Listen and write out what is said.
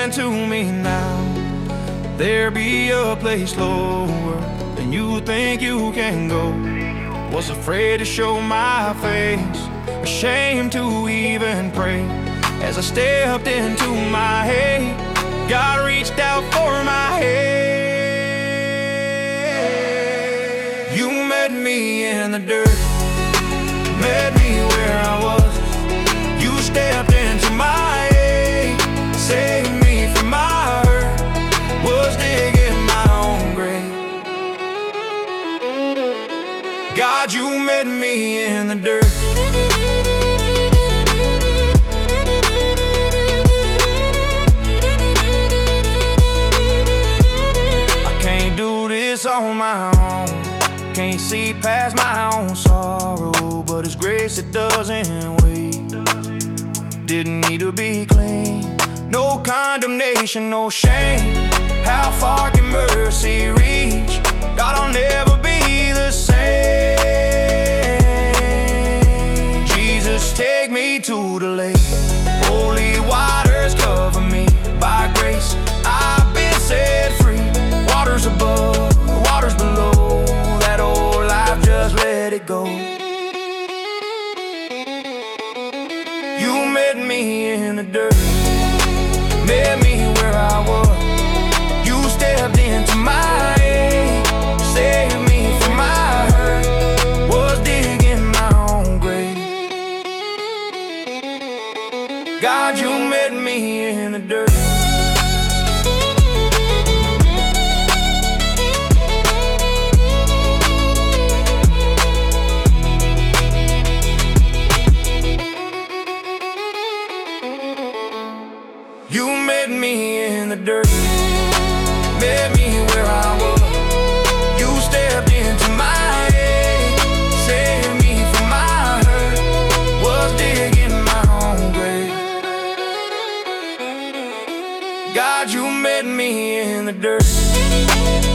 saying to me now, there be a place lower than you think you can go. Was afraid to show my face, ashamed to even pray. As I stepped into my hate, God reached out for my hand. You met me in the dirt, met me where I was. You stepped into my hate, saved me from my hurt. Was digging my own grave. God, you met me in the dirt. On my own, can't see past my own sorrow, but His grace, it doesn't wait. Didn't need to be clean, no condemnation, no shame. How far can mercy reach? God, I'll never be the same. Jesus, take me to the lake. Holy waters cover me. By grace, I've been set free. Waters above, waters below, that old life, just let it go. You met me in the dirt, met me where I was. You stepped into my hate, saved me from my hurt. Was digging my own grave. God, you met me in the dirt. You met me in the dirt, met me where I was. You stepped into my hate, saved me from my hurt. Was digging my own grave. God, you met me in the dirt.